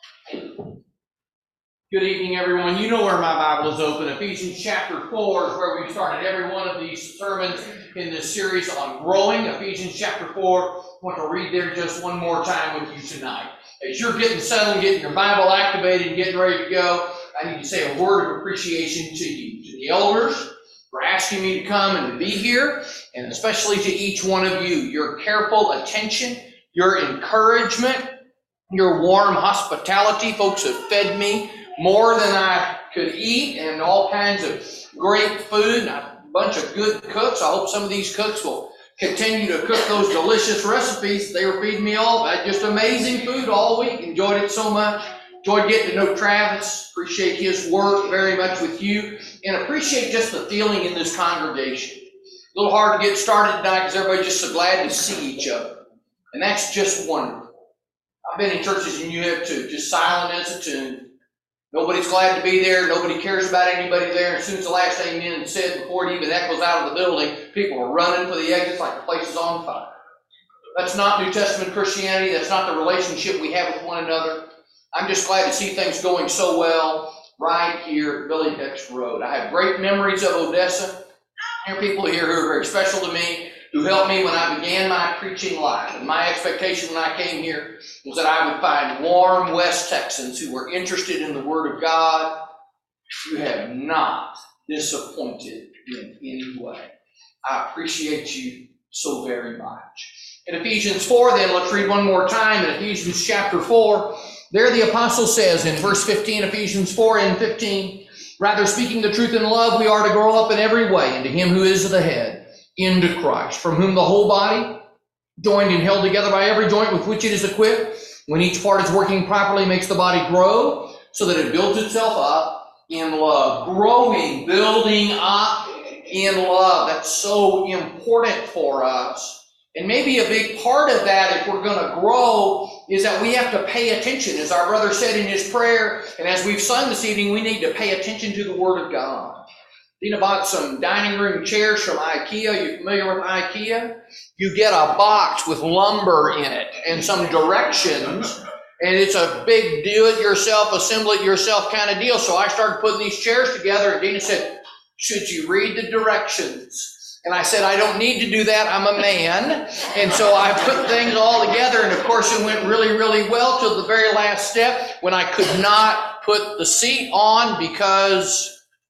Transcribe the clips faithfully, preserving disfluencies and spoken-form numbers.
Good evening, everyone. You know where my Bible is open. Ephesians chapter four is where we've started every one of these sermons in this series on growing. Ephesians chapter four. I want to read there just one more time with you tonight. As you're getting settled, getting your Bible activated, and getting ready to go, I need to say a word of appreciation to you, to the elders, for asking me to come and to be here, and especially to each one of you. Your careful attention, your encouragement, your warm hospitality. Folks have fed me more than I could eat, and all kinds of great food, and a bunch of good cooks. I hope some of these cooks will continue to cook those delicious recipes they were feeding me all. I had just amazing food all week. Enjoyed it so much. Enjoyed getting to know Travis. Appreciate his work very much with you, and appreciate just the feeling in this congregation. A little hard to get started tonight because everybody's just so glad to see each other, and that's just wonderful. I've been in churches and you have too, just silent as a tomb. Nobody's glad to be there. Nobody cares about anybody there. As soon as the last amen is said, before it even echoes out of the building, people are running for the exits like the place is on fire. That's not New Testament Christianity. That's not the relationship we have with one another. I'm just glad to see things going so well right here at Billy Hicks Road. I have great memories of Odessa. There are people here who are very special to me, who helped me when I began my preaching life. And my expectation when I came here was that I would find warm West Texans who were interested in the Word of God. You have not disappointed in any way. I appreciate you so very much. In Ephesians four, then, let's read one more time in Ephesians chapter four. There the apostle says in verse fifteen, Ephesians four and fifteen, rather speaking the truth in love, we are to grow up in every way into him who is the head, into Christ, from whom the whole body, joined and held together by every joint with which it is equipped, when each part is working properly, makes the body grow so that it builds itself up in love. Growing, building up in love. That's so important for us. And maybe a big part of that, if we're going to grow, is that we have to pay attention. As our brother said in his prayer, and as we've sung this evening, we need to pay attention to the Word of God. Dina bought some dining room chairs from IKEA. You familiar with IKEA? You get a box with lumber in it and some directions, and it's a big do-it-yourself, assemble-it-yourself kind of deal. So I started putting these chairs together, and Dina said, should you read the directions? And I said, I don't need to do that. I'm a man. And so I put things all together, and of course it went really, really well till the very last step when I could not put the seat on because...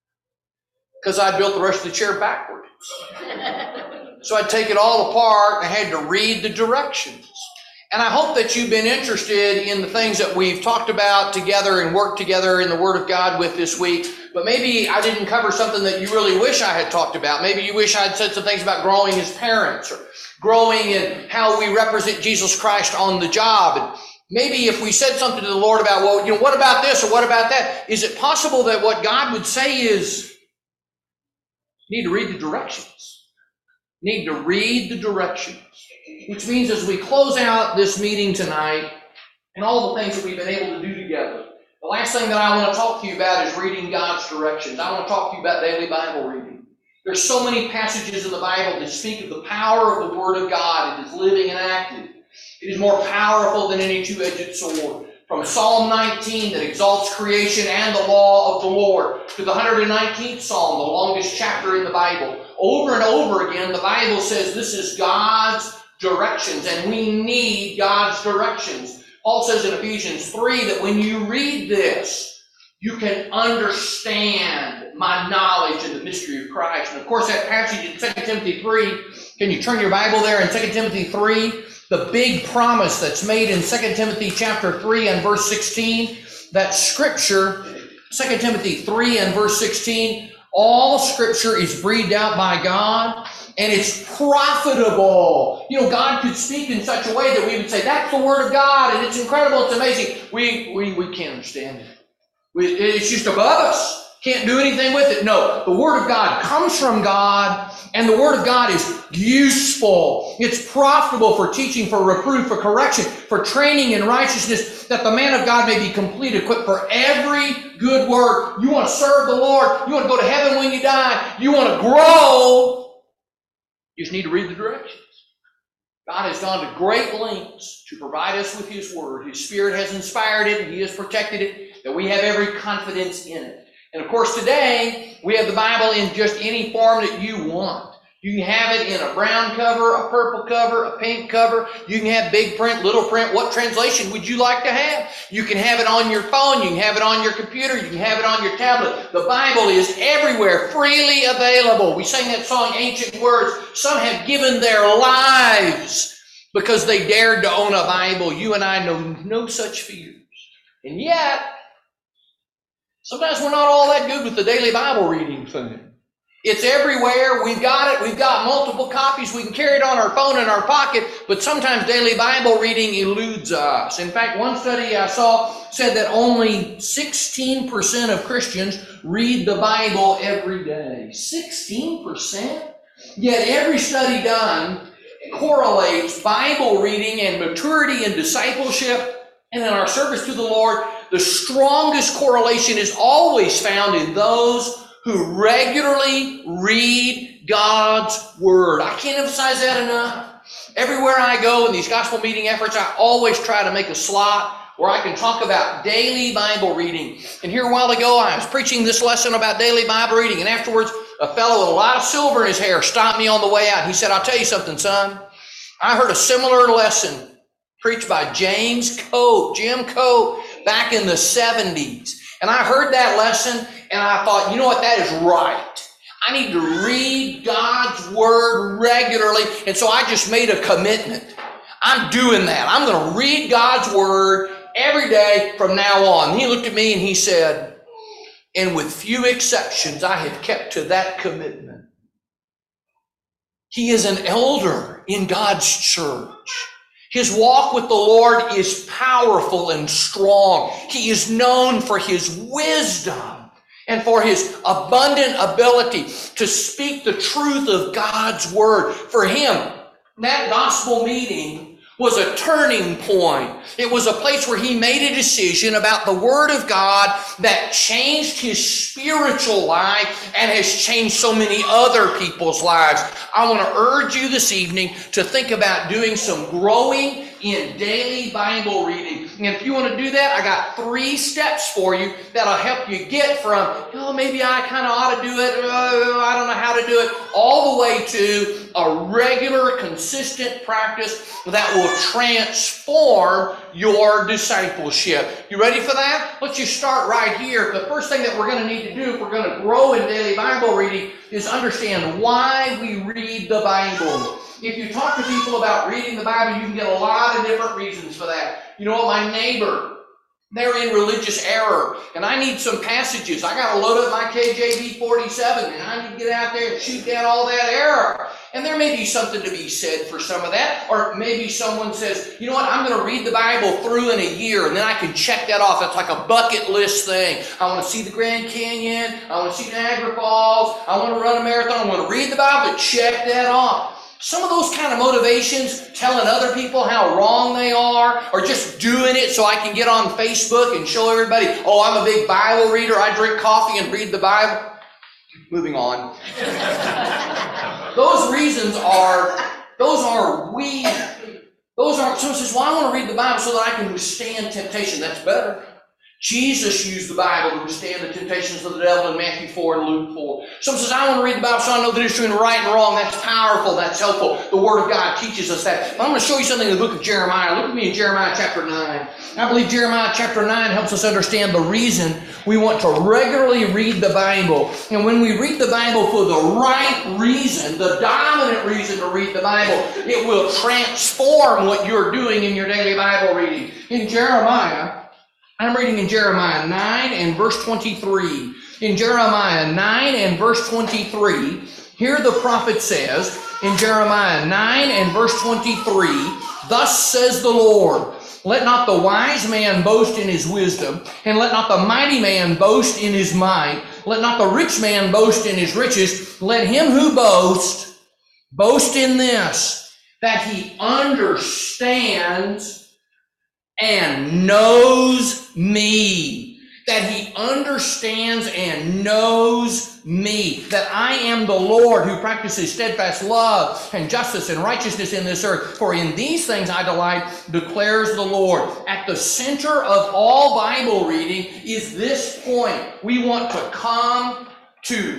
because I built the rest of the chair backward. So I'd take it all apart and I had to read the directions. And I hope that you've been interested in the things that we've talked about together and worked together in the Word of God with this week. But maybe I didn't cover something that you really wish I had talked about. Maybe you wish I had said some things about growing as parents or growing in how we represent Jesus Christ on the job. And maybe if we said something to the Lord about, well, you know, what about this or what about that? Is it possible that what God would say is, you need to read the directions. You need to read the directions. Which means as we close out this meeting tonight and all the things that we've been able to do together, the last thing that I want to talk to you about is reading God's directions. I want to talk to you about daily Bible reading. There's so many passages in the Bible that speak of the power of the Word of God. It is living and active. It is more powerful than any two-edged sword. From Psalm nineteen that exalts creation and the law of the Lord, to the one hundred nineteenth Psalm, the longest chapter in the Bible. Over and over again, the Bible says this is God's directions, and we need God's directions. Paul says in Ephesians three that when you read this, you can understand my knowledge and the mystery of Christ. And of course, that passage in Second Timothy three, can you turn your Bible there in Second Timothy three? The big promise that's made in Second Timothy chapter three and verse sixteen, that Scripture, Second Timothy three and verse sixteen, all Scripture is breathed out by God, and it's profitable. You know, God could speak in such a way that we would say, that's the Word of God, and it's incredible, it's amazing. We, we, we can't understand it. We, it's just above us. Can't do anything with it. No, the Word of God comes from God, and the Word of God is useful. It's profitable for teaching, for reproof, for correction, for training in righteousness, that the man of God may be complete, equipped for every good work. You want to serve the Lord. You want to go to heaven when you die. You want to grow. You just need to read the directions. God has gone to great lengths to provide us with His Word. His Spirit has inspired it, and He has protected it, that we have every confidence in it. And of course today, we have the Bible in just any form that you want. You can have it in a brown cover, a purple cover, a pink cover. You can have big print, little print. What translation would you like to have? You can have it on your phone. You can have it on your computer. You can have it on your tablet. The Bible is everywhere, freely available. We sang that song, Ancient Words. Some have given their lives because they dared to own a Bible. You and I know no such fears. And yet, sometimes we're not all that good with the daily Bible reading thing. It's everywhere. We've got it. We've got multiple copies. We can carry it on our phone in our pocket, but sometimes daily Bible reading eludes us. In fact, one study I saw said that only sixteen percent of Christians read the Bible every day. sixteen percent? Yet every study done correlates Bible reading and maturity and discipleship, and in our service to the Lord, the strongest correlation is always found in those who regularly read God's Word. I can't emphasize that enough. Everywhere I go in these gospel meeting efforts, I always try to make a slot where I can talk about daily Bible reading. And here a while ago, I was preaching this lesson about daily Bible reading, and afterwards, a fellow with a lot of silver in his hair stopped me on the way out. He said, "I'll tell you something, son. I heard a similar lesson preached by James Cope, Jim Cope, back in the seventies. And I heard that lesson, and I thought, you know what, that is right. I need to read God's Word regularly. And so I just made a commitment. I'm doing that. I'm going to read God's Word every day from now on." And he looked at me and he said, "And with few exceptions, I have kept to that commitment." He is an elder in God's church. His walk with the Lord is powerful and strong. He is known for his wisdom and for his abundant ability to speak the truth of God's Word. For him, that gospel meeting was a turning point. It was a place where he made a decision about the Word of God that changed his spiritual life and has changed so many other people's lives. I want to urge you this evening to think about doing some growing in daily Bible reading. And if you want to do that, I got three steps for you that'll help you get from, oh, maybe I kind of ought to do it, oh, I don't know how to do it, all the way to a regular, consistent practice that will transform your discipleship. You ready for that? Let's just start right here. The first thing that we're going to need to do if we're going to grow in daily Bible reading is understand why we read the Bible. If you talk to people about reading the Bible, you can get a lot of different reasons for that. You know what, my neighbor, they're in religious error, and I need some passages. I got to load up my K J V forty-seven, and I need to get out there and shoot down all that error. And there may be something to be said for some of that. Or maybe someone says, you know what, I'm going to read the Bible through in a year, and then I can check that off. It's like a bucket list thing. I want to see the Grand Canyon. I want to see Niagara Falls. I want to run a marathon. I want to read the Bible, check that off. Some of those kind of motivations, telling other people how wrong they are, or just doing it so I can get on Facebook and show everybody, oh, I'm a big Bible reader, I drink coffee and read the Bible. Moving on. Those reasons are, those are weak. Those are, someone says, well, I want to read the Bible so that I can withstand temptation. That's better. Jesus used the Bible to withstand the temptations of the devil in Matthew four and Luke four. Someone says, I want to read the Bible so I know the difference between right and wrong. That's powerful. That's helpful. The Word of God teaches us that. But I'm going to show you something in the book of Jeremiah. Look at me in Jeremiah chapter nine. I believe Jeremiah chapter nine helps us understand the reason we want to regularly read the Bible. And when we read the Bible for the right reason, the dominant reason to read the Bible, it will transform what you're doing in your daily Bible reading. In Jeremiah, I'm reading in Jeremiah nine and verse twenty-three. In Jeremiah nine and verse twenty-three, here the prophet says, in Jeremiah nine and verse twenty-three, thus says the Lord, let not the wise man boast in his wisdom, and let not the mighty man boast in his might, let not the rich man boast in his riches, let him who boasts, boast in this, that he understands and knows me. that he understands and knows me, that I am the Lord who practices steadfast love and justice and righteousness in this earth. For in these things I delight, declares the Lord. At the center of all Bible reading is this point. We want to come to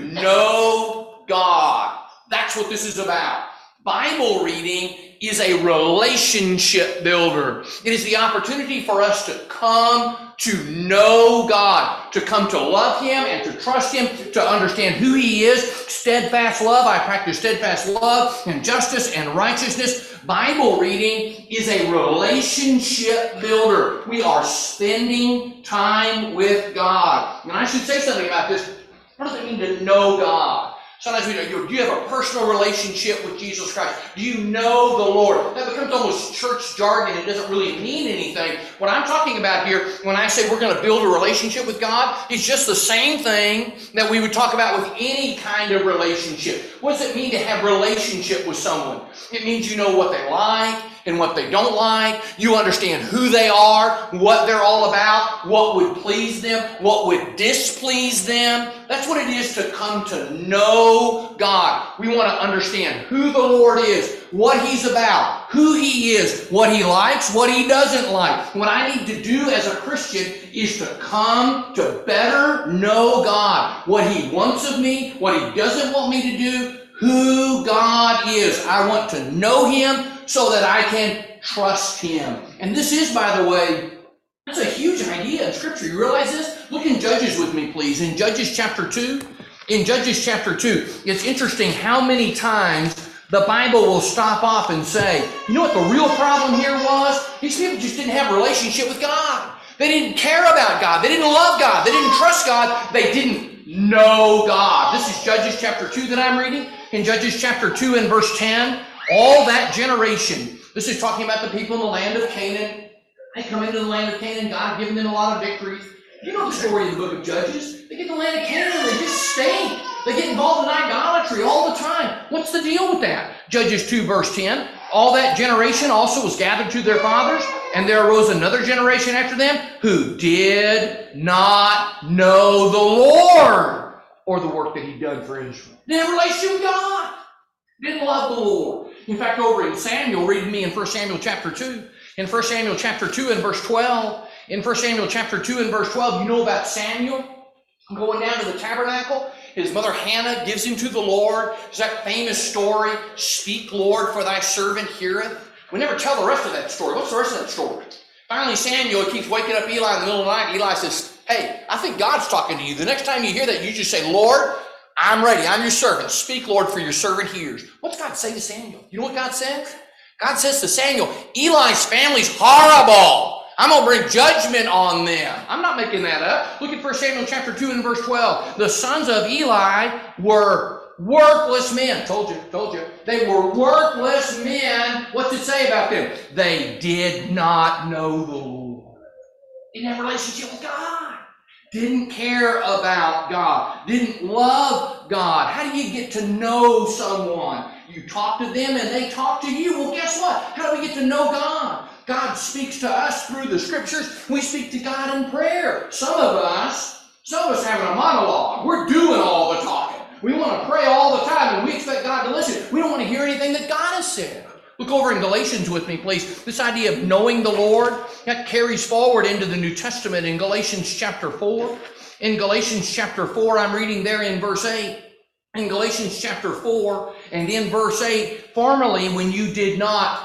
know God. That's what this is about. Bible reading is a relationship builder. It is the opportunity for us to come to know God, to come to love him and to trust him, to understand who he is. Steadfast love, I practice steadfast love and justice and righteousness. Bible reading is a relationship builder. We are spending time with God. And I should say something about this. What does it mean to know God? Sometimes we know, do you have a personal relationship with Jesus Christ? Do you know the Lord? That becomes almost church jargon. It doesn't really mean anything. What I'm talking about here, when I say we're going to build a relationship with God, it's just the same thing that we would talk about with any kind of relationship. What does it mean to have relationship with someone? It means you know what they like and what they don't like. You understand who they are, what they're all about, what would please them, what would displease them. That's what it is to come to know God. We want to understand who the Lord is, what he's about, who he is, what he likes, what he doesn't like. What I need to do as a Christian is to come to better know God, what he wants of me, what he doesn't want me to do, who God is. I want to know him so that I can trust him. And this is, by the way, that's a huge idea in Scripture. You realize this? Look in Judges with me, please. In Judges chapter two, in Judges chapter two, it's interesting how many times the Bible will stop off and say, you know what the real problem here was? These people just didn't have a relationship with God. They didn't care about God. They didn't love God. They didn't trust God. They didn't know God. This is Judges chapter two that I'm reading. In Judges chapter two and verse ten, all that generation, this is talking about the people in the land of Canaan. They come into the land of Canaan. God had given them a lot of victories. You know the story of the book of Judges. They get to the land of Canaan and they just stink. They get involved in idolatry all the time. What's the deal with that? Judges two verse ten. All that generation also was gathered to their fathers, and there arose another generation after them who did not know the Lord or the work that he'd done for Israel. Didn't have a relationship with God. Didn't love the Lord. In fact, over in Samuel, read with me in First Samuel chapter two. In First Samuel chapter two and verse twelve. In First Samuel chapter two and verse twelve, you know about Samuel going down to the tabernacle. His mother Hannah gives him to the Lord. It's that famous story, speak, Lord, for thy servant heareth. We never tell the rest of that story. What's the rest of that story? Finally, Samuel keeps waking up Eli in the middle of the night. Eli says, hey, I think God's talking to you. The next time you hear that, you just say, Lord, I'm ready. I'm your servant. Speak, Lord, for your servant hears. What's God say to Samuel? You know what God says? God says to Samuel, Eli's family's horrible. I'm going to bring judgment on them. I'm not making that up. Look at First Samuel chapter two and verse twelve. The sons of Eli were worthless men. Told you, told you. They were worthless men. What's it say about them? They did not know the Lord. Didn't have a relationship with God. Didn't care about God. Didn't love God. How do you get to know someone? You talk to them and they talk to you. Well, guess what? How do we get to know God? God speaks to us through the Scriptures. We speak to God in prayer. Some of us, some of us having a monologue. We're doing all the talking. We want to pray all the time and we expect God to listen. We don't want to hear anything that God has said. Look over in Galatians with me, please. This idea of knowing the Lord, that carries forward into the New Testament in Galatians chapter four. In Galatians chapter four, I'm reading there in verse eight. In Galatians chapter four and in verse eight, formerly when you did not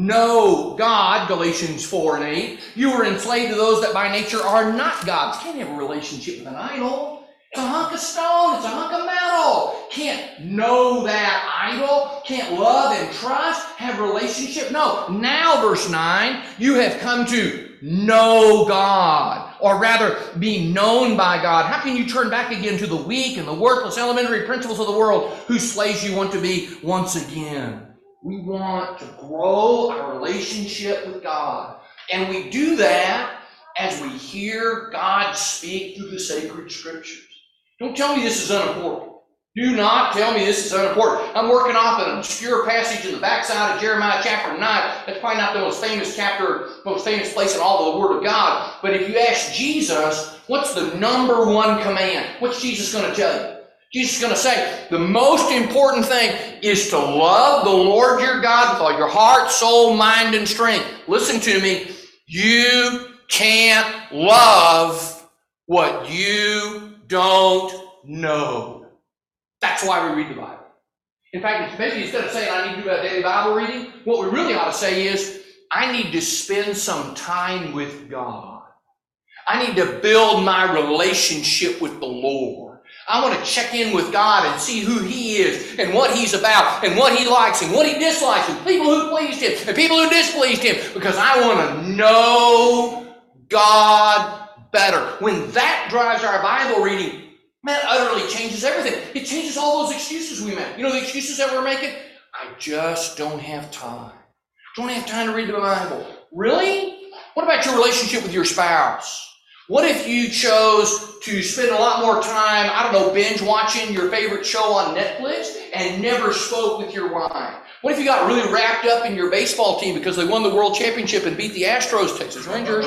know God, Galatians four and eight, you were enslaved to those that by nature are not God's. Can't have a relationship with an idol. It's a hunk of stone. It's a hunk of metal. Can't know that idol. Can't love and trust. Have a relationship. No. Now, verse nine, you have come to know God, or rather be known by God. How can you turn back again to the weak and the worthless elementary principles of the world whose slaves you want to be once again? We want to grow our relationship with God. And we do that as we hear God speak through the sacred Scriptures. Don't tell me this is unimportant. Do not tell me this is unimportant. I'm working off an obscure passage in the backside of Jeremiah chapter nine. That's probably not the most famous chapter, most famous place in all of the Word of God. But if you ask Jesus, what's the number one command? What's Jesus going to tell you? Jesus is going to say, the most important thing is to love the Lord your God with all your heart, soul, mind, and strength. Listen to me. You can't love what you don't know. That's why we read the Bible. In fact, maybe instead of saying I need to do a daily Bible reading, what we really ought to say is, I need to spend some time with God. I need to build my relationship with the Lord. I want to check in with God and see who He is and what He's about and what He likes and what He dislikes and people who pleased Him and people who displeased Him, because I want to know God better. When that drives our Bible reading, man, it utterly changes everything. It changes all those excuses we make. You know the excuses that we're making? I just don't have time. Don't have time to read the Bible. Really? What about your relationship with your spouse? What if you chose to spend a lot more time, I don't know, binge watching your favorite show on Netflix and never spoke with your wife? What if you got really wrapped up in your baseball team because they won the world championship and beat the Astros, Texas Rangers,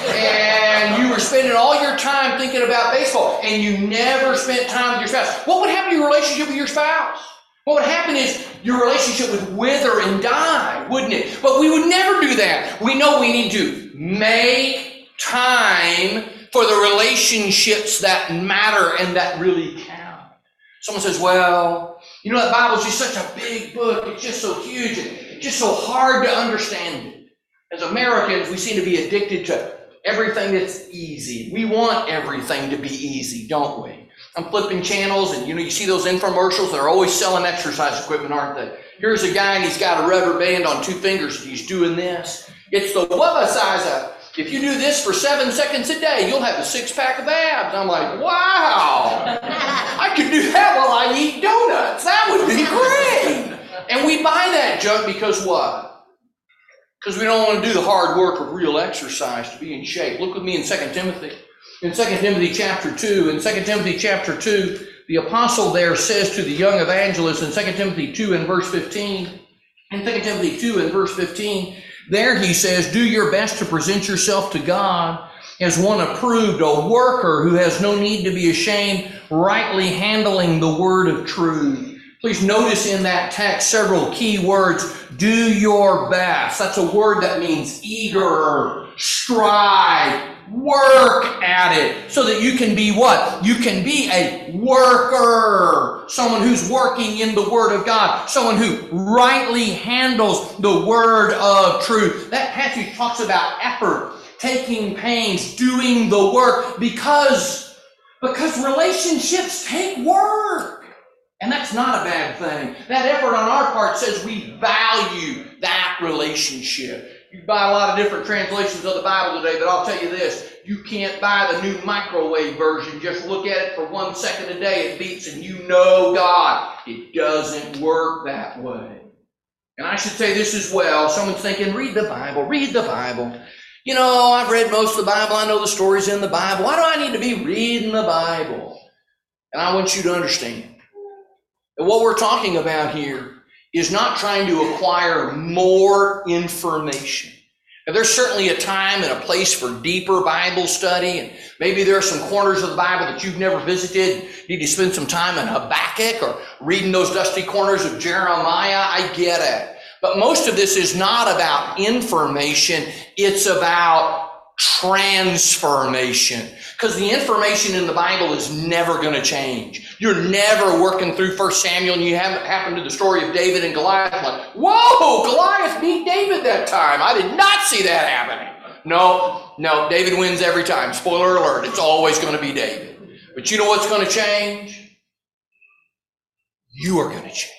and you were spending all your time thinking about baseball and you never spent time with your spouse? What would happen to your relationship with your spouse? What would happen is your relationship would wither and die, wouldn't it? But we would never do that. We know we need to make time for the relationships that matter and that really count. Someone says, well, you know, that Bible's just such a big book. It's just so huge and it's just so hard to understand it. As Americans, we seem to be addicted to everything that's easy. We want everything to be easy, don't we? I'm flipping channels and, you know, you see those infomercials that are always selling exercise equipment, aren't they? Here's a guy and he's got a rubber band on two fingers and he's doing this. It's the Wubba-sizer. If you do this for seven seconds a day, you'll have a six-pack of abs. I'm like, wow, I could do that while I eat donuts. That would be great. And we buy that junk because what? Because we don't want to do the hard work of real exercise to be in shape. Look with me in Second Timothy. In Second Timothy chapter two, in Second Timothy chapter two, the apostle there says to the young evangelist in Second Timothy two and verse fifteen, in Second Timothy two and verse fifteen, there he says, do your best to present yourself to God as one approved, a worker who has no need to be ashamed, rightly handling the word of truth. Please notice in that text several key words. Do your best. That's a word that means eager, strive, work at it so that you can be what? You can be a worker. Someone who's working in the Word of God. Someone who rightly handles the Word of truth. That passage talks about effort, taking pains, doing the work because, because relationships take work. And that's not a bad thing. That effort on our part says we value that relationship. You can buy a lot of different translations of the Bible today, but I'll tell you this. You can't buy the new microwave version. Just look at it for one second a day. It beeps and you know God. It doesn't work that way. And I should say this as well. Someone's thinking, read the Bible, read the Bible. You know, I've read most of the Bible. I know the stories in the Bible. Why do I need to be reading the Bible? And I want you to understand that what we're talking about here is not trying to acquire more information. Now, there's certainly a time and a place for deeper Bible study, and maybe there are some corners of the Bible that you've never visited. You need to spend some time in Habakkuk or reading those dusty corners of Jeremiah. I get it. But most of this is not about information. It's about transformation. Because the information in the Bible is never going to change. You're never working through First Samuel and you haven't happened to the story of David and Goliath. Like, whoa, Goliath beat David that time. I did not see that happening. No, no, David wins every time. Spoiler alert, it's always going to be David. But you know what's going to change? You are going to change.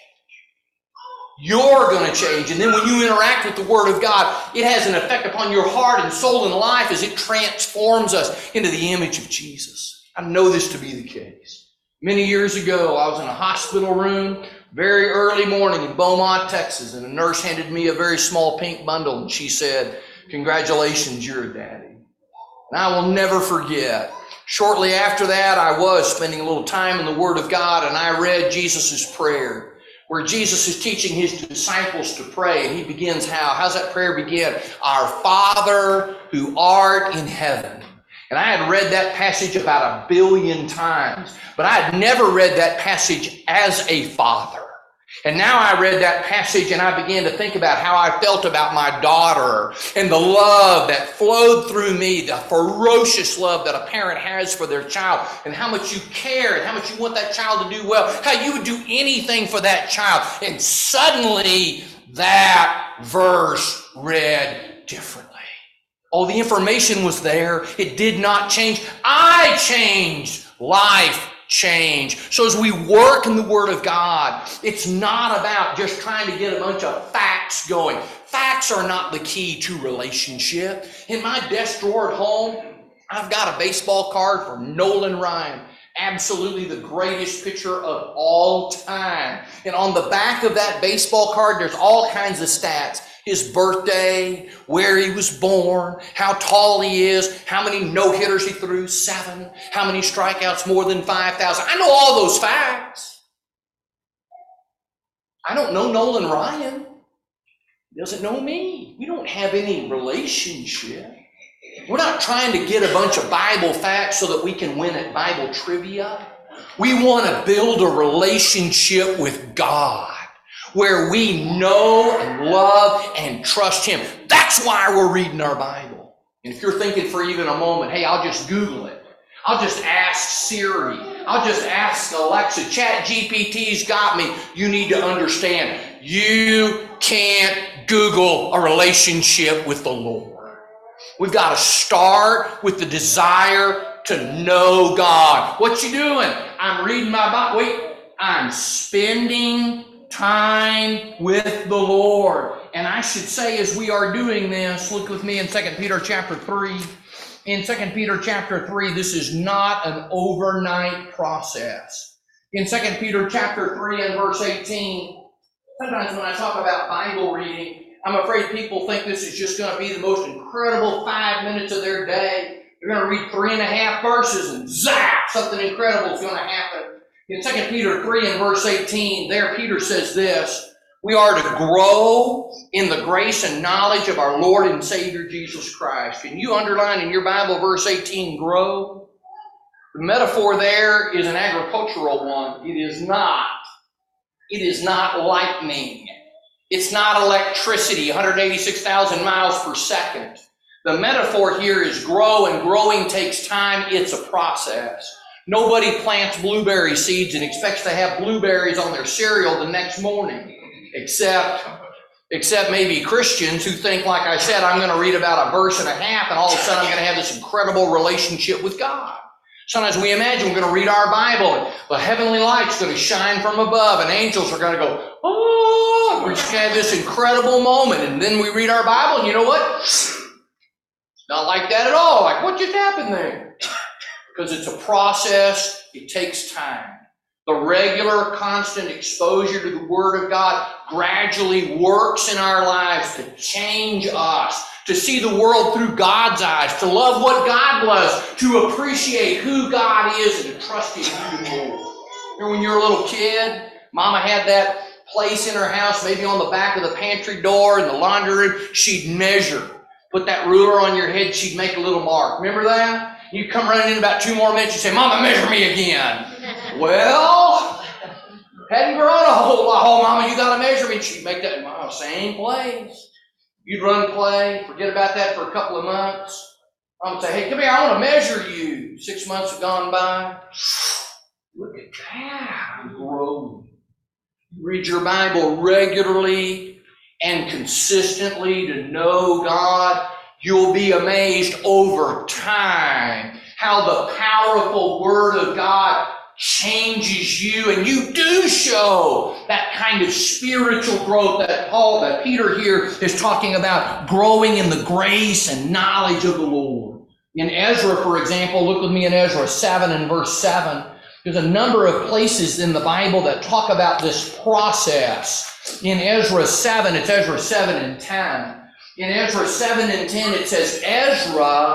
You're going to change. And then when you interact with the Word of God, it has an effect upon your heart and soul and life as it transforms us into the image of Jesus. I know this to be the case. Many years ago, I was in a hospital room, very early morning in Beaumont, Texas, and a nurse handed me a very small pink bundle, and she said, congratulations, you're a daddy. And I will never forget Shortly after that, I was spending a little time in the Word of God, and I read Jesus' prayer, where Jesus is teaching his disciples to pray, and he begins how? How's that prayer begin? Our Father who art in heaven. And I had read that passage about a billion times, but I had never read that passage as a father. And now I read that passage and I began to think about how I felt about my daughter and the love that flowed through me, the ferocious love that a parent has for their child, and how much you care and how much you want that child to do well, how you would do anything for that child. And suddenly that verse read differently. Oh, the information was there. It did not change. I changed. Life change. So as we work in the Word of God, it's not about just trying to get a bunch of facts going. Facts are not the key to relationship. In my desk drawer at home, I've got a baseball card from Nolan Ryan. Absolutely the greatest pitcher of all time. And on the back of that baseball card, there's all kinds of stats. His birthday, where he was born, how tall he is, how many no-hitters he threw, seven, how many strikeouts, more than five thousand. I know all those facts. I don't know Nolan Ryan. He doesn't know me. We don't have any relationship. We're not trying to get a bunch of Bible facts so that we can win at Bible trivia. We want to build a relationship with God, where we know and love and trust Him. That's why we're reading our Bible. And if you're thinking for even a moment, hey, I'll just Google it. I'll just ask Siri. I'll just ask Alexa. Chat G P T's got me. You need to understand, you can't Google a relationship with the Lord. We've got to start with the desire to know God. What you doing? I'm reading my Bible. Wait, I'm spending time with the Lord. And I should say, as we are doing this, look with me in Second Peter chapter three. In Second Peter chapter three, this is not an overnight process. In Second Peter chapter three and verse eighteen, sometimes when I talk about Bible reading, I'm afraid people think this is just going to be the most incredible five minutes of their day. They're going to read three and a half verses and zap, something incredible is going to happen. In Second Peter three and verse eighteen, there Peter says this: we are to grow in the grace and knowledge of our Lord and Savior Jesus Christ. Can you underline in your Bible verse eighteen, grow? The metaphor there is an agricultural one. It is not. It is not lightning. It's not electricity, one hundred eighty-six thousand miles per second. The metaphor here is grow, and growing takes time. It's a process. Nobody plants blueberry seeds and expects to have blueberries on their cereal the next morning, except, except maybe Christians who think, like I said, I'm going to read about a verse and a half, and all of a sudden I'm going to have this incredible relationship with God. Sometimes we imagine we're going to read our Bible, and the heavenly light's going to shine from above, and angels are going to go, oh, we're just going to have this incredible moment. And then we read our Bible, and you know what? Not like that at all. Like, what just happened there? Because it's a process. It takes time. The regular, constant exposure to the Word of God gradually works in our lives to change us, to see the world through God's eyes, to love what God loves, to appreciate who God is, and to trust Him even more. Remember when you were a little kid, Mama had that place in her house, maybe on the back of the pantry door in the laundry room. She'd measure. Put that ruler on your head, she'd make a little mark. Remember that? You come running in about two more minutes, you say, Mama, measure me again. Well, hadn't grown a whole lot. Oh, Mama, you got to measure me. She'd make that wow, same place. You'd run play, forget about that for a couple of months. I'm going to say, hey, come here, I want to measure you. Six months have gone by. Look at that. I'm growing. Read your Bible regularly and consistently to know God. You'll be amazed over time how the powerful Word of God changes you, and you do show that kind of spiritual growth that Paul, that Peter here is talking about, growing in the grace and knowledge of the Lord. In Ezra, for example, look with me in Ezra seven and verse seven. There's a number of places in the Bible that talk about this process. In Ezra seven, it's Ezra seven and ten. In Ezra seven and ten, it says, Ezra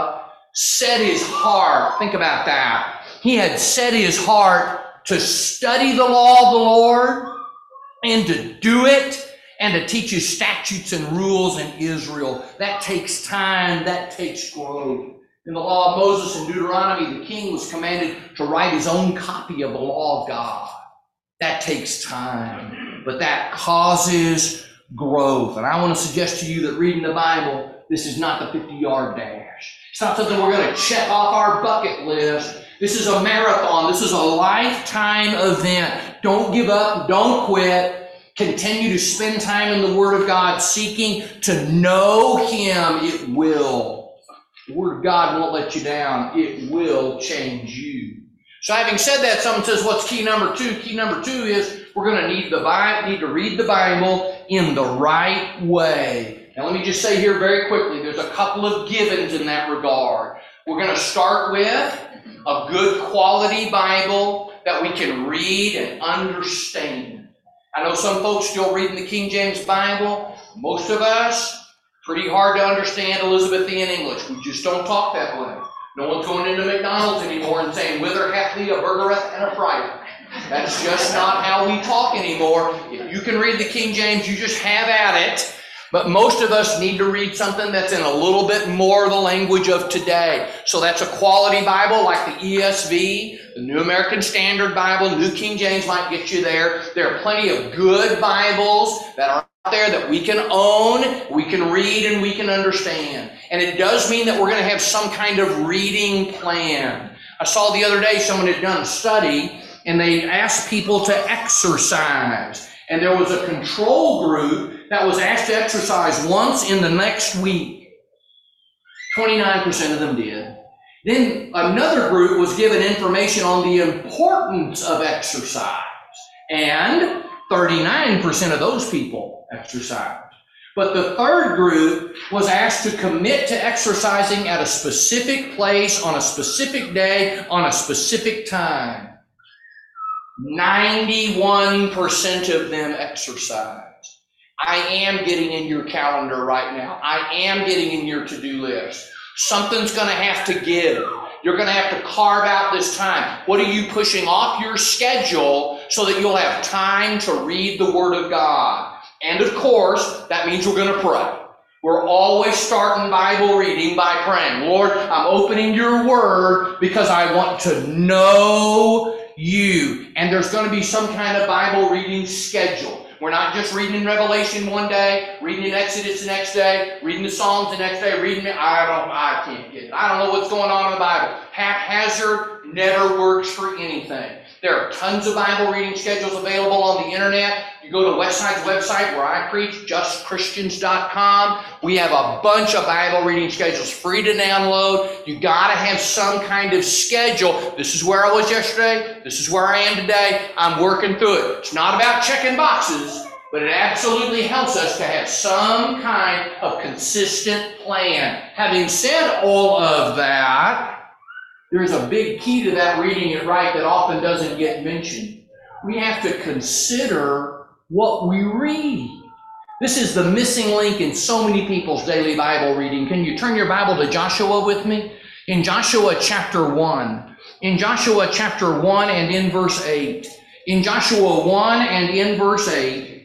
set his heart. Think about that. He had set his heart to study the law of the Lord and to do it and to teach his statutes and rules in Israel. That takes time. That takes growth. In the law of Moses in Deuteronomy, the king was commanded to write his own copy of the law of God. That takes time, but that causes growth. And I want to suggest to you that reading the Bible, this is not the fifty-yard dash. It's not something we're going to check off our bucket list. This is a marathon. This is a lifetime event. Don't give up. Don't quit. Continue to spend time in the Word of God, seeking to know Him. It will. The Word of God won't let you down. It will change you. So having said that, someone says, what's key number two? Key number two is we're going to need the Bible, need to read the Bible in the right way. Now let me just say here very quickly, there's a couple of givens in that regard. We're going to start with a good quality Bible that we can read and understand. I know some folks still reading the King James Bible. Most of us, pretty hard to understand Elizabethan English. We just don't talk that way. No one's going into McDonald's anymore and saying, whither hath thee a burgereth and a fright. That's just not how we talk anymore. If you can read the King James, you just have at it. But most of us need to read something that's in a little bit more the language of today. So that's a quality Bible like the E S V, the New American Standard Bible, New King James might get you there. There are plenty of good Bibles that are out there that we can own, we can read, and we can understand. And it does mean that we're going to have some kind of reading plan. I saw the other day someone had done a study, and they asked people to exercise. And there was a control group that was asked to exercise once in the next week. twenty-nine percent of them did. Then another group was given information on the importance of exercise. And thirty-nine percent of those people exercised. But the third group was asked to commit to exercising at a specific place, on a specific day, on a specific time. ninety-one percent of them exercised. I am getting in your calendar right now. I am getting in your to-do list. Something's going to have to give. You're going to have to carve out this time. What are you pushing off your schedule so that you'll have time to read the Word of God? And of course, that means we're going to pray. We're always starting Bible reading by praying. Lord, I'm opening your Word because I want to know you. And there's going to be some kind of Bible reading schedule. We're not just reading in Revelation one day, reading in Exodus the next day, reading the Psalms the next day, reading it. I don't, I can't get it. I don't know what's going on in the Bible. Haphazard never works for anything. There are tons of Bible reading schedules available on the internet. You go to Westside's website where I preach, just christians dot com. We have a bunch of Bible reading schedules free to download. You got to have some kind of schedule. This is where I was yesterday. This is where I am today. I'm working through it. It's not about checking boxes, but it absolutely helps us to have some kind of consistent plan. Having said all of that, there's a big key to that reading it right that often doesn't get mentioned. We have to consider what we read. This is the missing link in so many people's daily Bible reading. Can you turn your Bible to Joshua with me? In Joshua chapter one. In Joshua chapter one and in verse eight. In Joshua one and in verse eight,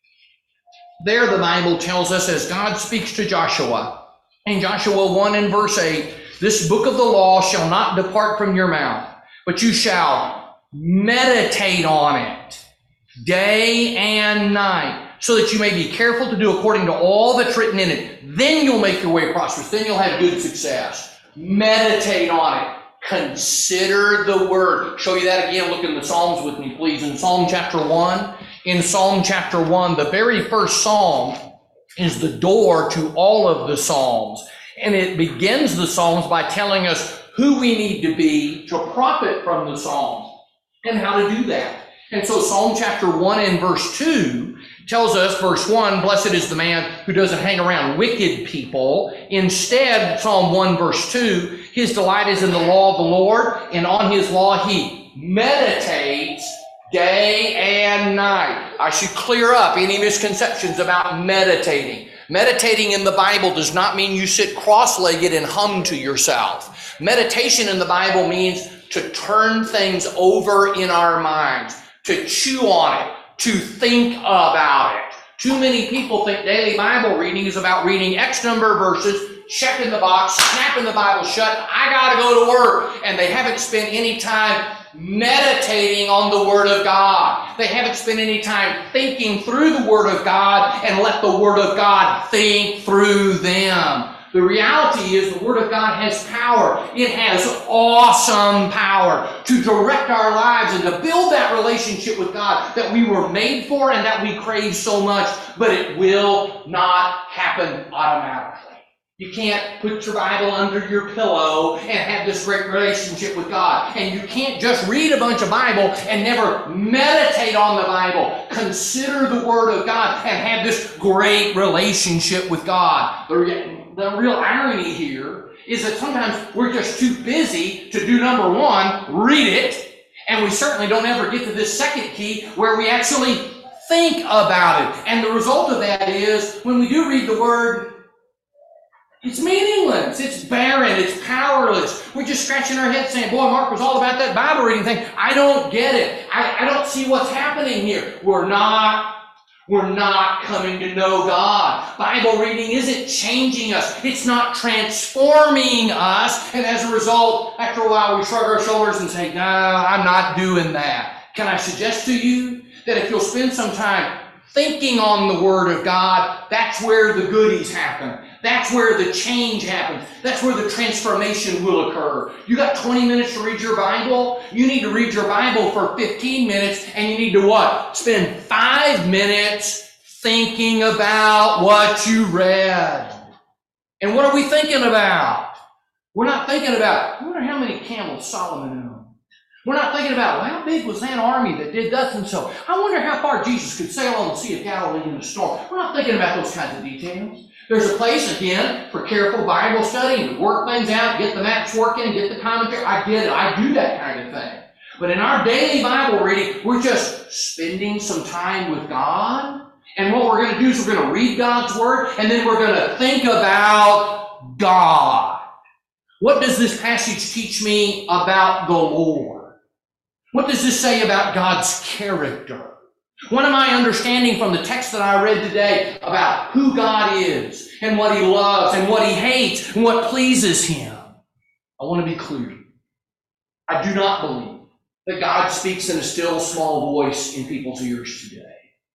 there the Bible tells us as God speaks to Joshua. In Joshua one and verse eight, this book of the law shall not depart from your mouth, but you shall meditate on it day and night, so that you may be careful to do according to all that's written in it. Then you'll make your way prosperous. Then you'll have good success. Meditate on it. Consider the word. Show you that again. Look in the Psalms with me, please. In Psalm chapter one, in Psalm chapter one, the very first Psalm is the door to all of the Psalms. And it begins the Psalms by telling us who we need to be to profit from the Psalms and how to do that. And so Psalm chapter one and verse two tells us, verse one, blessed is the man who doesn't hang around wicked people. Instead, Psalm one verse two, his delight is in the law of the Lord, and on his law he meditates day and night. I should clear up any misconceptions about meditating. Meditating in the Bible does not mean you sit cross-legged and hum to yourself. Meditation in the Bible means to turn things over in our minds, to chew on it, to think about it. Too many people think daily Bible reading is about reading X number of verses, checking the box, snapping the Bible shut, I gotta go to work, and they haven't spent any time meditating on the Word of God. They haven't spent any time thinking through the Word of God and let the Word of God think through them. The reality is the Word of God has power. It has awesome power to direct our lives and to build that relationship with God that we were made for and that we crave so much, but it will not happen automatically. You can't put your Bible under your pillow and have this great relationship with God. And you can't just read a bunch of Bible and never meditate on the Bible. Consider the Word of God and have this great relationship with God. The, the real irony here is that sometimes we're just too busy to do number one, read it, and we certainly don't ever get to this second key where we actually think about it. And the result of that is when we do read the Word, it's meaningless. It's barren. It's powerless. We're just scratching our heads saying, boy, Mark was all about that Bible reading thing. I don't get it. I, I don't see what's happening here. We're not, we're not coming to know God. Bible reading isn't changing us. It's not transforming us. And as a result, after a while, we shrug our shoulders and say, no, I'm not doing that. Can I suggest to you that if you'll spend some time thinking on the Word of God, that's where the goodies happen. That's where the change happens. That's where the transformation will occur. You got twenty minutes to read your Bible? You need to read your Bible for fifteen minutes, and you need to what? Spend five minutes thinking about what you read. And what are we thinking about? We're not thinking about, I wonder how many camels Solomon owned. We're not thinking about, well, how big was that army that did that and so? I wonder how far Jesus could sail on the Sea of Galilee in a storm. We're not thinking about those kinds of details. There's a place, again, for careful Bible study, to work things out, get the maps working, get the commentary. I get it. I do that kind of thing. But in our daily Bible reading, we're just spending some time with God. And what we're going to do is we're going to read God's Word, and then we're going to think about God. What does this passage teach me about the Lord? What does this say about God's character? What am I understanding from the text that I read today about who God is and what He loves and what He hates and what pleases Him? I want to be clear. I do not believe that God speaks in a still small voice in people's ears today.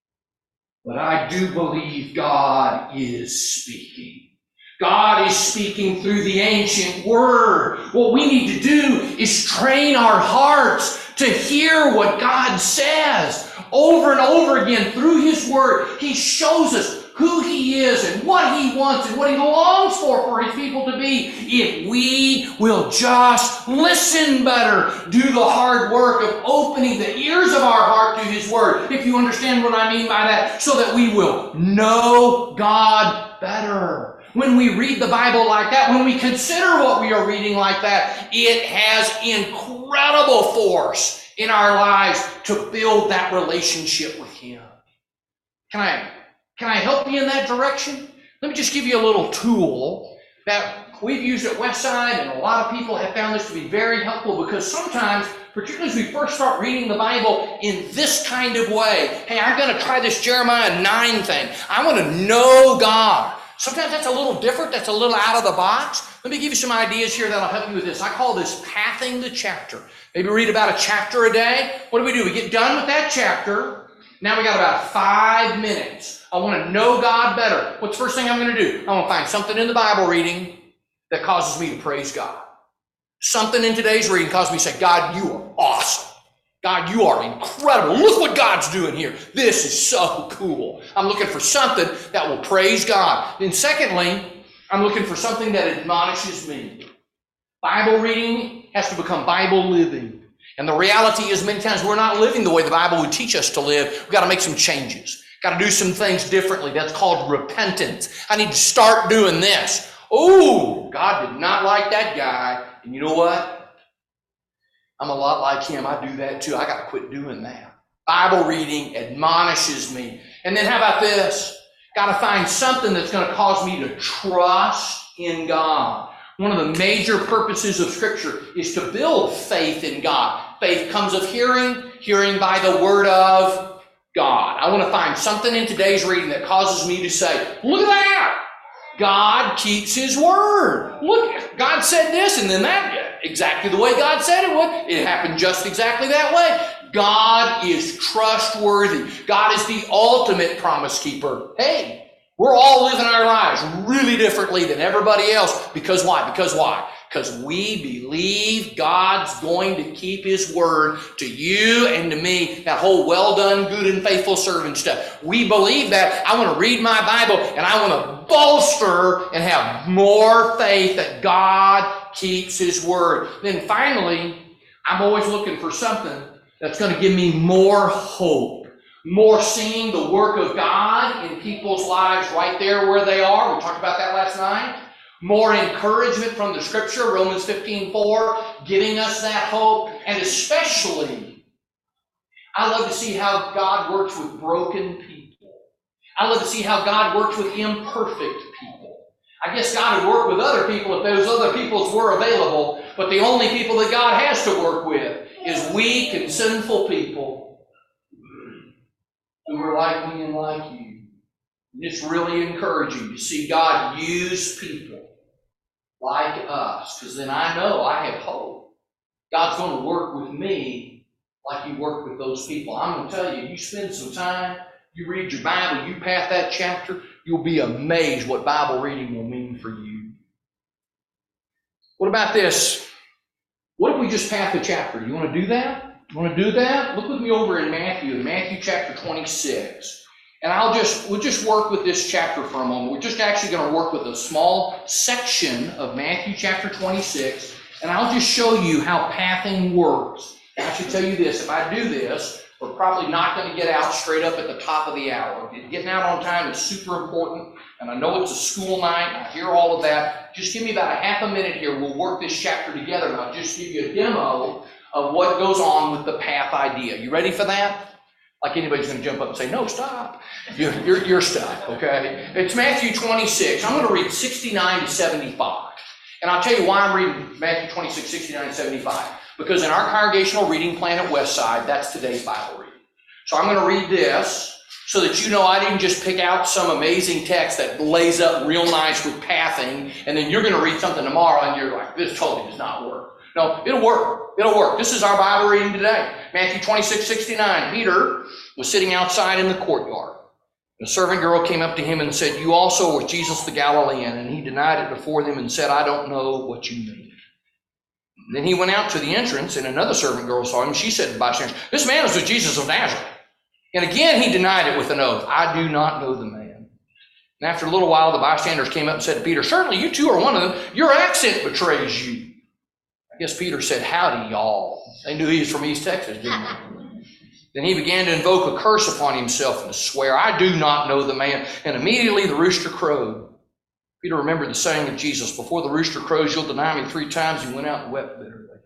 But I do believe God is speaking. God is speaking through the ancient Word. What we need to do is train our hearts to hear what God says. Over and over again through His Word, He shows us who He is and what He wants and what He longs for for His people to be. If we will just listen better, do the hard work of opening the ears of our heart to His Word, if you understand what I mean by that, so that we will know God better. When we read the Bible like that, when we consider what we are reading like that, it has incredible force in our lives to build that relationship with Him. Can I, can I help you in that direction? Let me just give you a little tool that we've used at Westside, and a lot of people have found this to be very helpful, because sometimes, particularly as we first start reading the Bible in this kind of way, hey, I'm going to try this Jeremiah nine thing. I want to know God. Sometimes that's a little different. That's a little out of the box. Let me give you some ideas here that'll help you with this. I call this pathing the chapter. Maybe read about a chapter a day. What do we do? We get done with that chapter. Now we got about five minutes. I want to know God better. What's the first thing I'm going to do? I want to find something in the Bible reading that causes me to praise God. Something in today's reading causes me to say, God, you are awesome. God, you are incredible. Look what God's doing here. This is so cool. I'm looking for something that will praise God. And secondly, I'm looking for something that admonishes me. Bible reading has to become Bible living. And the reality is many times we're not living the way the Bible would teach us to live. We've got to make some changes. Got to do some things differently. That's called repentance. I need to start doing this. Oh, God did not like that guy. And you know what? I'm a lot like him. I do that too. I got to quit doing that. Bible reading admonishes me. And then how about this? Got to find something that's going to cause me to trust in God. One of the major purposes of Scripture is to build faith in God. Faith comes of hearing, hearing by the Word of God. I want to find something in today's reading that causes me to say, look at that! God keeps His Word. Look, God said this, and then that, exactly the way God said it would. It happened just exactly that way. God is trustworthy. God is the ultimate promise keeper. Hey, we're all living our lives really differently than everybody else. Because why? Because why? Because we believe God's going to keep His Word to you and to me. That whole well done, good and faithful servant stuff. We believe that. I want to read my Bible and I want to bolster and have more faith that God keeps His Word. Then finally, I'm always looking for something that's going to give me more hope. More seeing the work of God in people's lives right there where they are. We talked about that last night. More encouragement from the Scripture, Romans fifteen four, giving us that hope. And especially, I love to see how God works with broken people. I love to see how God works with imperfect people. I guess God would work with other people if those other peoples were available, but the only people that God has to work with is weak and sinful people who are like me and like you. And it's really encouraging to see God use people like us, because then I know I have hope. God's going to work with me like He worked with those people. I'm going to tell you, you spend some time, you read your Bible, you pass that chapter, you'll be amazed what Bible reading will mean for you. What about this? What if we just pass the chapter? You want to do that? You want to do that? Look with me over in Matthew, in Matthew chapter twenty-six. And I'll just, we'll just work with this chapter for a moment. We're just actually going to work with a small section of Matthew chapter twenty-six. And I'll just show you how pathing works. I should tell you this, if I do this, we're probably not going to get out straight up at the top of the hour. Getting out on time is super important. And I know it's a school night, and I hear all of that. Just give me about a half a minute here. We'll work this chapter together, and I'll just give you a demo of what goes on with the path idea. You ready for that? Like anybody's going to jump up and say, no, stop. You're, you're, you're stuck, okay? It's Matthew twenty-six. I'm going to read sixty-nine to seventy-five. And I'll tell you why I'm reading Matthew twenty-six, sixty-nine, and seventy-five. Because in our congregational reading plan at Westside, that's today's Bible reading. So I'm going to read this so that you know I didn't just pick out some amazing text that lays up real nice with pathing, and then you're going to read something tomorrow and you're like, this totally does not work. No, it'll work. It'll work. This is our Bible reading today. Matthew twenty-six, sixty-nine. Peter was sitting outside in the courtyard. A servant girl came up to him and said, you also are Jesus the Galilean. And he denied it before them and said, I don't know what you mean. Then he went out to the entrance, and another servant girl saw him. She said to the bystanders, this man is with Jesus of Nazareth. And again he denied it with an oath. I do not know the man. And after a little while, the bystanders came up and said to Peter, certainly you too are one of them. Your accent betrays you. I guess Peter said, howdy, y'all. They knew he was from East Texas, didn't they? Then he began to invoke a curse upon himself and to swear, I do not know the man. And immediately the rooster crowed. Peter remembered the saying of Jesus, before the rooster crows, you'll deny me three times. He went out and wept bitterly.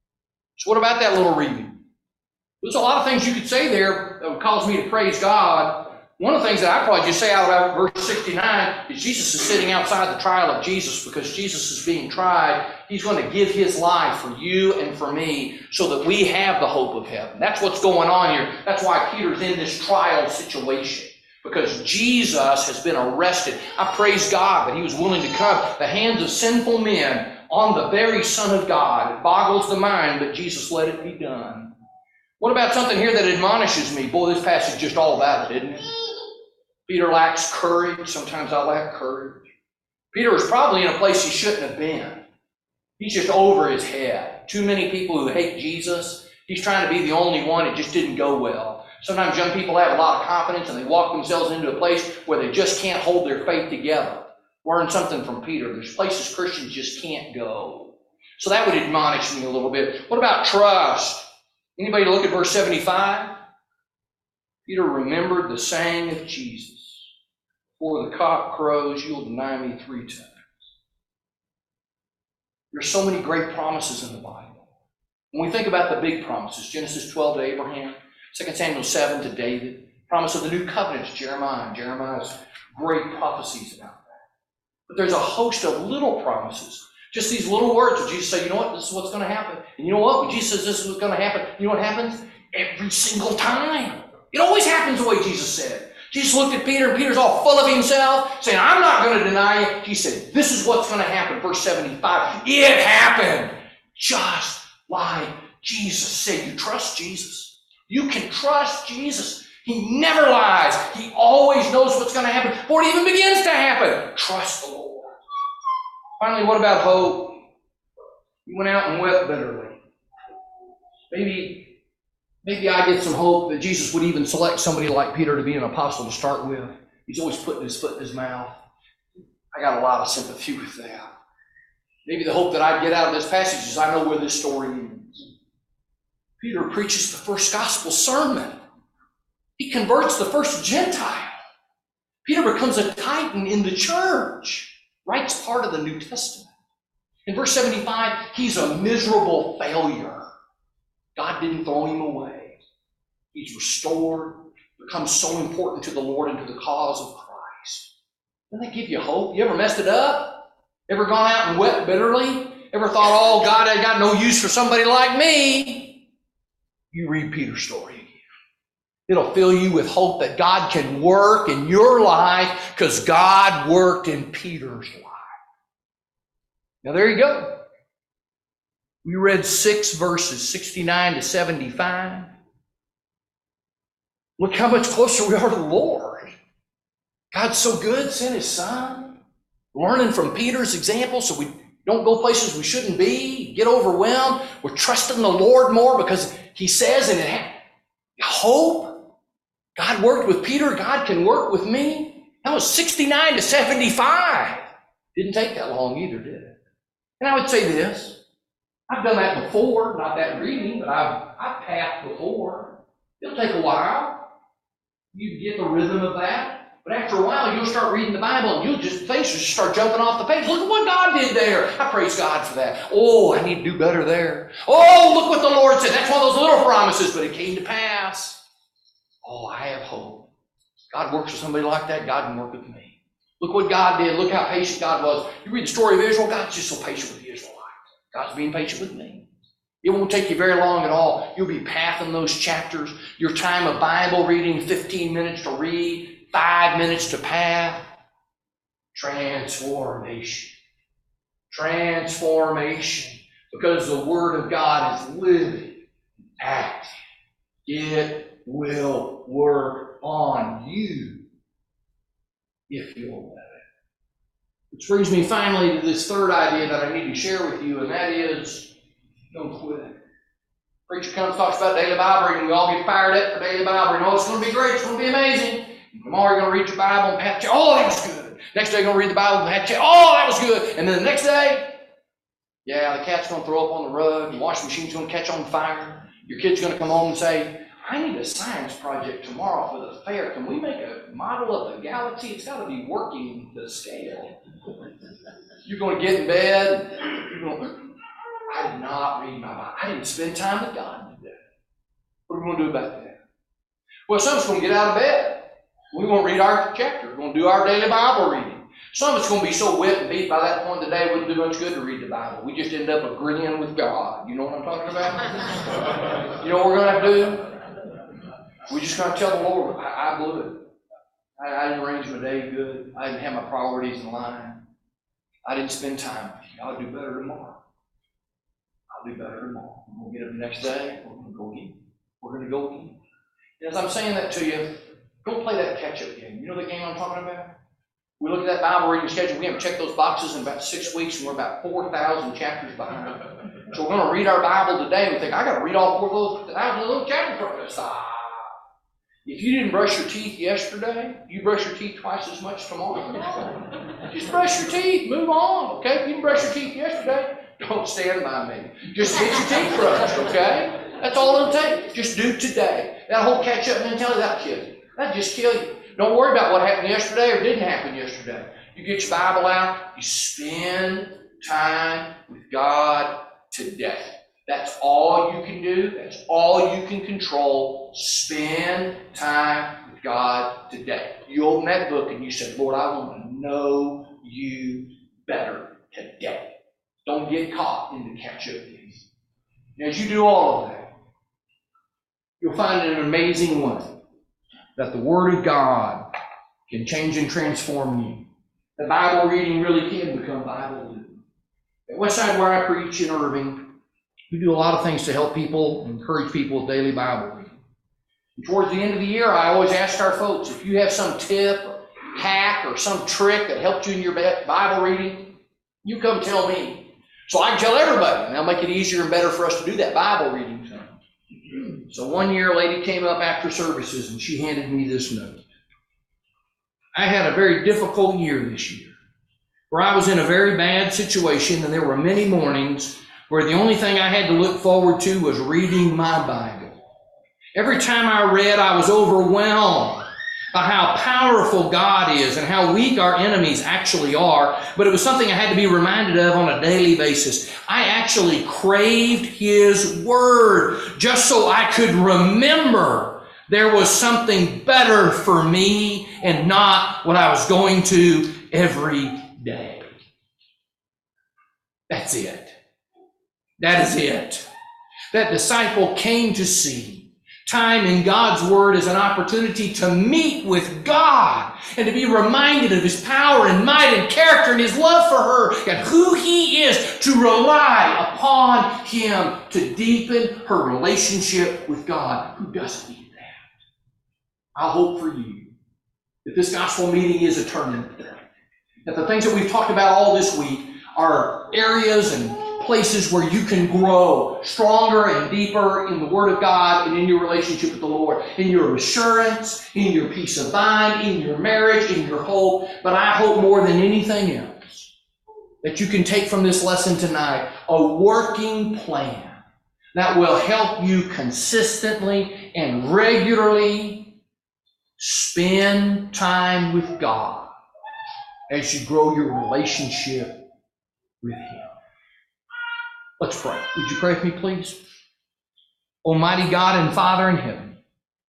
So what about that little reading? There's a lot of things you could say there that would cause me to praise God. One of the things that I probably just say out of verse sixty-nine is Jesus is sitting outside the trial of Jesus because Jesus is being tried. He's going to give His life for you and for me so that we have the hope of heaven. That's what's going on here. That's why Peter's in this trial situation, because Jesus has been arrested. I praise God that He was willing to come. The hands of sinful men on the very Son of God. It boggles the mind, but Jesus let it be done. What about something here that admonishes me? Boy, this passage is just all about it, isn't it? Peter lacks courage. Sometimes I lack courage. Peter was probably in a place he shouldn't have been. He's just over his head. Too many people who hate Jesus. He's trying to be the only one. It just didn't go well. Sometimes young people have a lot of confidence and they walk themselves into a place where they just can't hold their faith together. Learn something from Peter. There's places Christians just can't go. So that would admonish me a little bit. What about trust? Anybody look at verse seventy-five? Peter remembered the saying of Jesus. Before the cock crows, you'll deny me three times. There's so many great promises in the Bible. When we think about the big promises, Genesis twelve to Abraham, Second Samuel seven to David, Promise of the new covenant is Jeremiah. Jeremiah's great prophecies about that. But there's a host of little promises. Just these little words where Jesus said, you know what, this is what's going to happen. And you know what, when Jesus says this is what's going to happen, you know what happens? Every single time. It always happens the way Jesus said. Jesus looked at Peter, and Peter's all full of himself, saying, I'm not going to deny you. He said, this is what's going to happen. Verse seventy-five, it happened just like Jesus said. You trust Jesus. You can trust Jesus. He never lies. He always knows what's going to happen before it even begins to happen. Trust the Lord. Finally, what about hope? He went out and wept bitterly. Maybe, maybe I get some hope that Jesus would even select somebody like Peter to be an apostle to start with. He's always putting his foot in his mouth. I got a lot of sympathy with that. Maybe the hope that I get out of this passage is I know where this story ends. Peter preaches the first gospel sermon. He converts the first Gentile. Peter becomes a titan in the church. Writes part of the New Testament. In verse seventy-five, he's a miserable failure. God didn't throw him away. He's restored, becomes so important to the Lord and to the cause of Christ. Doesn't that give you hope? You ever messed it up? Ever gone out and wept bitterly? Ever thought, oh, God, I got no use for somebody like me? You read Peter's story. It'll fill you with hope that God can work in your life because God worked in Peter's life. Now there you go. We read six verses, sixty-nine to seventy-five. Look how much closer we are to the Lord. God's so good, sent his son. Learning from Peter's example so we don't go places we shouldn't be, get overwhelmed. We're trusting the Lord more because he says, and it ha- hope. God worked with Peter. God can work with me. That was sixty-nine to seventy-five. Didn't take that long either, did it? And I would say this. I've done that before. Not that reading, but I've, I've passed before. It'll take a while. You get the rhythm of that. But after a while, you'll start reading the Bible, and you'll just, things will just start jumping off the page. Look at what God did there. I praise God for that. Oh, I need to do better there. Oh, look what the Lord said. That's one of those little promises, but it came to pass. Oh, I have hope. God works with somebody like that. God can work with me. Look what God did. Look how patient God was. You read the story of Israel. God's just so patient with the Israelites. God's being patient with me. It won't take you very long at all. You'll be pathing those chapters. Your time of Bible reading, fifteen minutes to read, five minutes to path. Transformation. Transformation. Because the Word of God is living, active. It will work on you if you'll let it. Which brings me finally to this third idea that I need to share with you, and that is don't quit. Preacher comes, talks about daily Bible reading. We all get fired up for daily Bible reading. Oh, it's going to be great. It's going to be amazing. Tomorrow you're going to read your Bible and pat check. Oh, that was good. Next day you're going to read the Bible and pat check. Oh, that was good. And then the next day, yeah, the cat's going to throw up on the rug. The washing machine's going to catch on fire. Your kid's going to come home and say, I need a science project tomorrow for the fair. Can we make a model of the galaxy? It's got to be working to scale. You're going to get in bed. You're going, I did not read my Bible. I didn't spend time with God today. What are we going to do about that? Well, some of us are going to get out of bed. We're going to read our chapter. We're going to do our daily Bible reading. Some of us are going to be so wet and beat by that point in the day it wouldn't do much good to read the Bible. We just end up agreeing with God. You know what I'm talking about? You know what we're going to have to do? We just got to tell the Lord, I, I blew it. I, I didn't arrange my day good. I didn't have my priorities in line. I didn't spend time with you. I'll do better tomorrow. I'll do better tomorrow. I'm going to get up the next day. We're going to go again. We're going to go again. And as I'm saying that to you, don't play that catch-up game. You know the game I'm talking about? We look at that Bible reading schedule. We haven't checked those boxes in about six weeks, and we're about four thousand chapters behind. So we're going to read our Bible today, and we think, I got to read all four of those thousand little chapters. Stop. If you didn't brush your teeth yesterday, you brush your teeth twice as much tomorrow. Just brush your teeth. Move on, okay? If you didn't brush your teeth yesterday, don't stand by me. Just get your teeth brushed, okay? That's all it'll take. Just do today. That whole catch-up mentality, that'll kill you. That'll just kill you. Don't worry about what happened yesterday or didn't happen yesterday. You get your Bible out. You spend time with God today. That's all you can do. That's all you can control. Spend time with God today. You open that book and you say, Lord, I want to know you better today. Don't get caught in the catch-up game. And as you do all of that, you'll find an amazing way that the Word of God can change and transform you. The Bible reading really can become Bible living. At Westside, where I preach in Irving, we do a lot of things to help people, encourage people with daily Bible reading. And towards the end of the year, I always ask our folks, if you have some tip or hack or some trick that helped you in your Bible reading, you come tell me. So I can tell everybody, and that'll make it easier and better for us to do that Bible reading thing. So one year, a lady came up after services, and she handed me this note. I had a very difficult year this year, where I was in a very bad situation, and there were many mornings where the only thing I had to look forward to was reading my Bible. Every time I read, I was overwhelmed by how powerful God is and how weak our enemies actually are. But it was something I had to be reminded of on a daily basis. I actually craved His Word just so I could remember there was something better for me and not what I was going to every day. That's it. That is it. That disciple came to see time in God's Word as an opportunity to meet with God and to be reminded of His power and might and character and His love for her and who He is, to rely upon Him to deepen her relationship with God. Who doesn't need that? I hope for you that this gospel meeting is a turning point. That the things that we've talked about all this week are areas and places where you can grow stronger and deeper in the Word of God and in your relationship with the Lord, in your assurance, in your peace of mind, in your marriage, in your hope. But I hope more than anything else that you can take from this lesson tonight a working plan that will help you consistently and regularly spend time with God as you grow your relationship with Him. Let's pray. Would you pray with me, please? Almighty God and Father in heaven,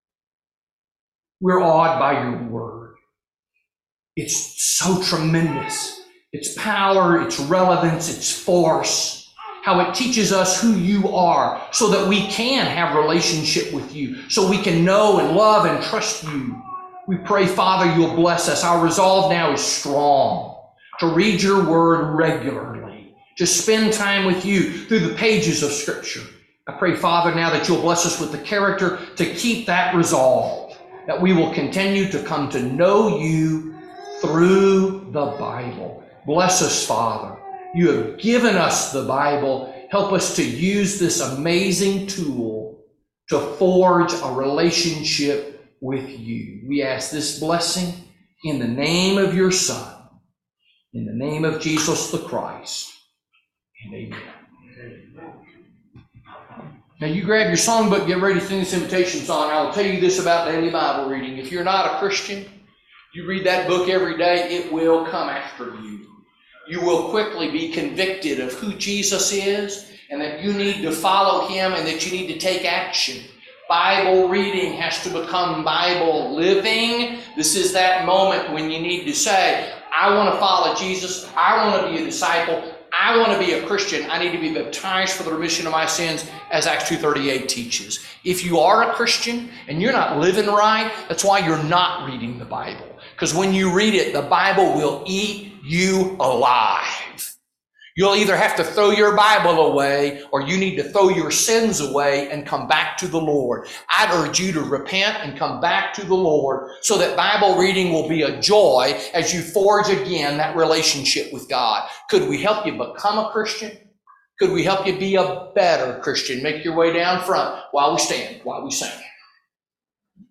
we're awed by your Word. It's so tremendous. Its power, its relevance, its force, how it teaches us who you are so that we can have relationship with you, so we can know and love and trust you. We pray, Father, you'll bless us. Our resolve now is strong to read your Word regularly, to spend time with you through the pages of Scripture. I pray, Father, now that you'll bless us with the character to keep that resolve, that we will continue to come to know you through the Bible. Bless us, Father. You have given us the Bible. Help us to use this amazing tool to forge a relationship with you. We ask this blessing in the name of your Son, in the name of Jesus the Christ. And amen. Now you grab your songbook, get ready to sing this invitation song. I will tell you this about daily Bible reading. If you're not a Christian, you read that book every day, it will come after you. You will quickly be convicted of who Jesus is and that you need to follow Him and that you need to take action. Bible reading has to become Bible living. This is that moment when you need to say, I want to follow Jesus. I want to be a disciple. I want to be a Christian. I need to be baptized for the remission of my sins, as Acts two thirty-eight teaches. If you are a Christian and you're not living right, that's why you're not reading the Bible. Because when you read it, the Bible will eat you alive. You'll either have to throw your Bible away or you need to throw your sins away and come back to the Lord. I'd urge you to repent and come back to the Lord so that Bible reading will be a joy as you forge again that relationship with God. Could we help you become a Christian? Could we help you be a better Christian? Make your way down front while we stand, while we sing.